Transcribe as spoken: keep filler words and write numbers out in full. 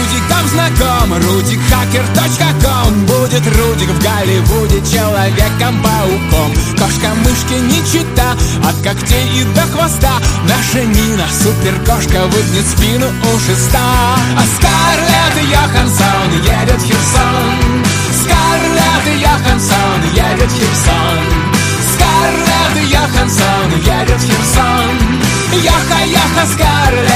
Рудик там знаком, рудик хакер точка ком. Будет Рудик в Голливуде Человеком-пауком. Кошка-мышки не чита, от когтей и до хвоста. Наша Нина, суперкошка, выгнет спину у шеста. А Скарлетт Йоханссон едет в Херсон. Скарлетт Йоханссон едет в Херсон. Скарлетт Йоханссон едет в Херсон. Йоха-йоха, Скарлетт